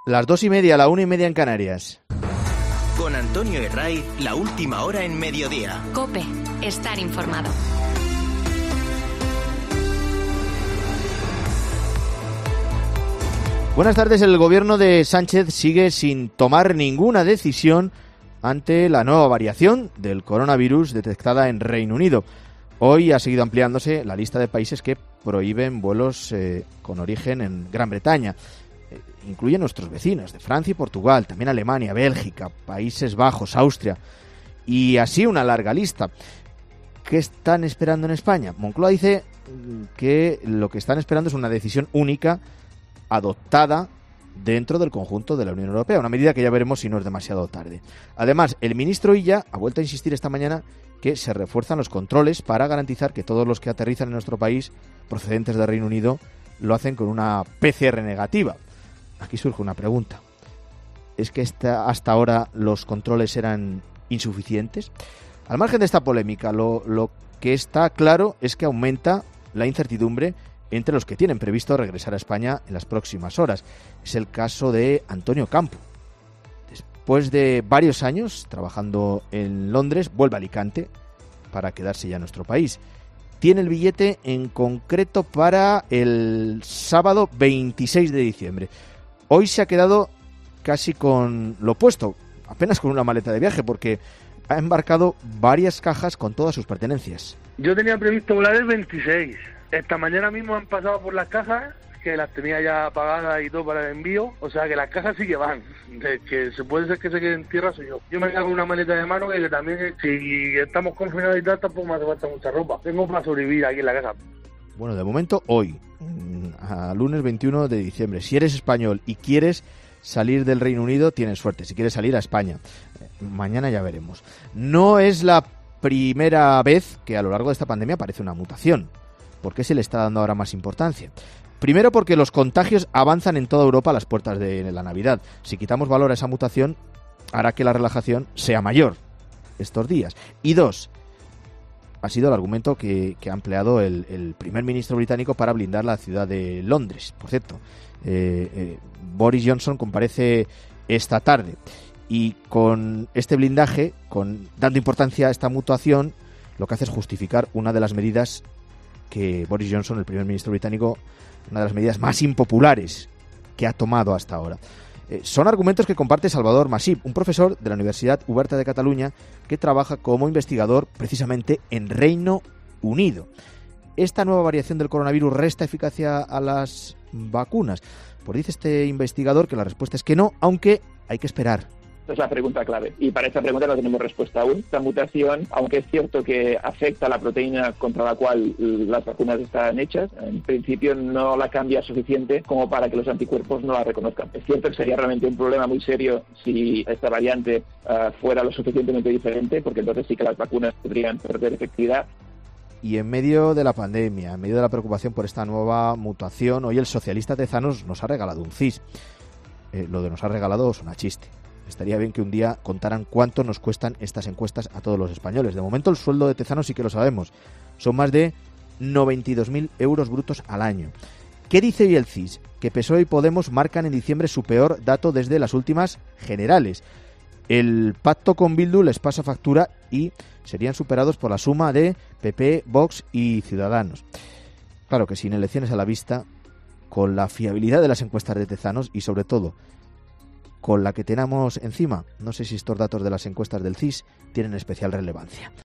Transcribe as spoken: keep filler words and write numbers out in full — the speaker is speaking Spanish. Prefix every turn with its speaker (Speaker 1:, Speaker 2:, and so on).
Speaker 1: Las dos y media, la una y media en Canarias.
Speaker 2: Con Antonio Herraiz, la última hora en mediodía.
Speaker 3: COPE, estar informado.
Speaker 1: Buenas tardes. El gobierno de Sánchez sigue sin tomar ninguna decisión ante la nueva variación del coronavirus detectada en Reino Unido. Hoy ha seguido ampliándose la lista de países que prohíben vuelos eh, con origen en Gran Bretaña. Eh, incluye nuestros vecinos de Francia y Portugal, también Alemania, Bélgica, Países Bajos, Austria y así una larga lista. ¿Qué están esperando en España? Moncloa dice que lo que están esperando es una decisión única adoptada dentro del conjunto de la Unión Europea, una medida que ya veremos si no es demasiado tarde. Además, el ministro Illa ha vuelto a insistir esta mañana que se refuerzan los controles para garantizar que todos los que aterrizan en nuestro país procedentes del Reino Unido lo hacen con una P C R negativa. Aquí surge una pregunta. ¿Es que esta, hasta ahora los controles eran insuficientes? Al margen de esta polémica, lo, lo que está claro es que aumenta la incertidumbre entre los que tienen previsto regresar a España en las próximas horas. Es el caso de Antonio Campo. Después de varios años trabajando en Londres, vuelve a Alicante para quedarse ya en nuestro país. Tiene el billete en concreto para el sábado veintiséis de diciembre. Hoy se ha quedado casi con lo opuesto, apenas con una maleta de viaje, porque ha embarcado varias cajas con todas sus pertenencias.
Speaker 4: Yo tenía previsto volar el veintiséis. Esta mañana mismo han pasado por las cajas, que las tenía ya pagadas y todo para el envío. O sea que las cajas sí que van. De que se puede ser que se queden en tierra soy yo. Yo me quedo con una maleta de mano que también, si estamos confinados y tal, tampoco me hace falta mucha ropa. Tengo para sobrevivir aquí en la casa.
Speaker 1: Bueno, de momento hoy, a lunes veintiuno de diciembre. Si eres español y quieres salir del Reino Unido, tienes suerte. Si quieres salir a España, mañana ya veremos. No es la primera vez que a lo largo de esta pandemia aparece una mutación. ¿Por qué se le está dando ahora más importancia? Primero, porque los contagios avanzan en toda Europa a las puertas de la Navidad. Si quitamos valor a esa mutación, hará que la relajación sea mayor estos días. Y dos, ha sido el argumento que, que ha empleado el, el primer ministro británico para blindar la ciudad de Londres. Por cierto, eh, eh, Boris Johnson comparece esta tarde y con este blindaje, con dando importancia a esta mutación, lo que hace es justificar una de las medidas que Boris Johnson, el primer ministro británico, una de las medidas más impopulares que ha tomado hasta ahora. Eh, son argumentos que comparte Salvador Masip, un profesor de la Universidad Oberta de Cataluña que trabaja como investigador precisamente en Reino Unido. ¿Esta nueva variación del coronavirus resta eficacia a las vacunas? Pues dice este investigador que la respuesta es que no, aunque hay que esperar.
Speaker 5: Esa es la pregunta clave. Y para esta pregunta no tenemos respuesta aún. Esta mutación, aunque es cierto que afecta a la proteína contra la cual las vacunas están hechas, en principio no la cambia suficiente como para que los anticuerpos no la reconozcan. Es cierto que sería realmente un problema muy serio si esta variante uh, fuera lo suficientemente diferente, porque entonces sí que las vacunas podrían perder efectividad.
Speaker 1: Y en medio de la pandemia, en medio de la preocupación por esta nueva mutación, hoy el socialista Tezanos nos ha regalado un C I S. Eh, lo de nos ha regalado suena chiste. Estaría bien que un día contaran cuánto nos cuestan estas encuestas a todos los españoles. De momento el sueldo de Tezanos sí que lo sabemos. Son más de noventa y dos mil euros brutos al año. ¿Qué dice hoy el C I S? Que P S O E y Podemos marcan en diciembre su peor dato desde las últimas generales. El pacto con Bildu les pasa factura y serían superados por la suma de P P, Vox y Ciudadanos. Claro que sin elecciones a la vista, con la fiabilidad de las encuestas de Tezanos y sobre todo con la que tenemos encima, no sé si estos datos de las encuestas del C I S tienen especial relevancia.